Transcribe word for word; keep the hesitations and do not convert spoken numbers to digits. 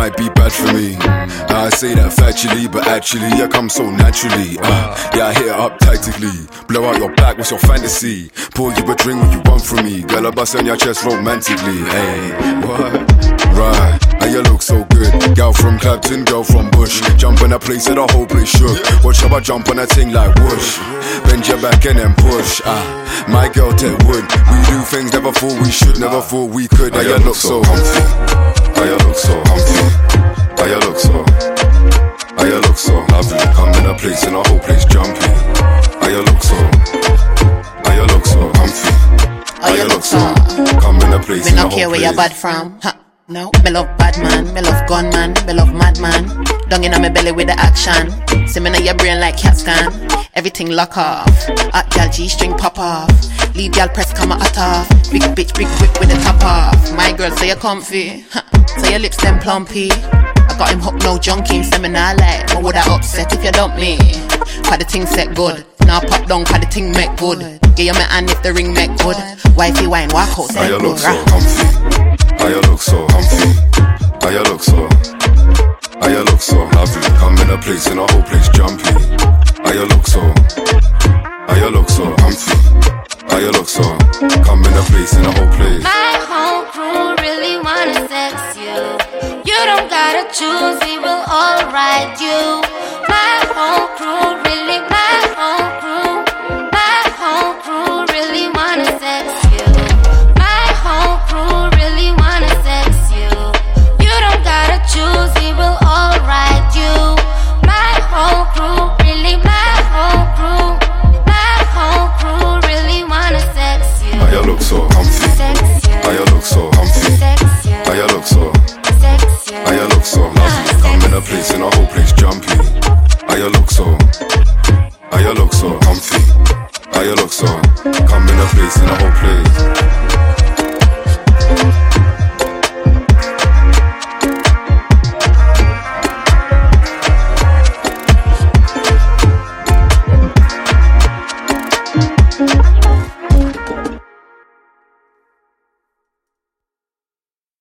might be bad for me. I say that factually, but actually I come so naturally. uh, Yeah, I hit it up tactically. Blow out your back, what's your fantasy? Pour you a drink when you want from me. Girl, I bust on your chest romantically. Hey, what? Right, and you look so good. Girl from Clapton, girl from Bush. Jump on a place that the whole place shook. Watch how I jump on a thing like whoosh. Bend your back and then push. Ah, my girl Ted Wood. We do things never thought we should, never thought we could. And you look so comfy. And you look so comfy. And you look so. And you look so lovely. Come in a place and the whole place jumpy. And you look so. And you look so comfy. And you look so. Come in a place me and the no whole care where place. you're bad from. Ha. No, me love bad man, me love gun man, me love mad man. Down in my belly with the action. See me in your brain like cat scan. Everything lock off. Hot gal G-string pop off. Leave gal press come a hot off. Big bitch, big whip with the top off. My girl say you're comfy. Ha. Say your lips them plumpy. I got him hooked, no junkie. Say me nah like. What would I upset if you dump me? Cause the thing set good. Now pop down cause the thing make good. Give you my hand if the ring make good. Wifey wine walk out. And you look so comfy. And you look so comfy. And you look so. And you look so lovely. Come in a place and the whole place jumpy. And you look so. And you look so comfy. And you look so. Come in a place and the whole place. My whole crew really wanna sex you. You don't gotta choose, we will all ride you. My whole crew really, my whole crew. My whole crew really wanna sex you. My whole crew really wanna sex you. You don't gotta choose, we will all ride you. My whole crew really, my whole crew. My whole crew really wanna sex you. And you look so comfy. Sex you. And you look so comfy. Sex you. And you look so. Sex you. And you look so lovely. Come in a place and the whole place jumpy. And you look so. And you look so comfy. And you look so. Come in a place and the whole place.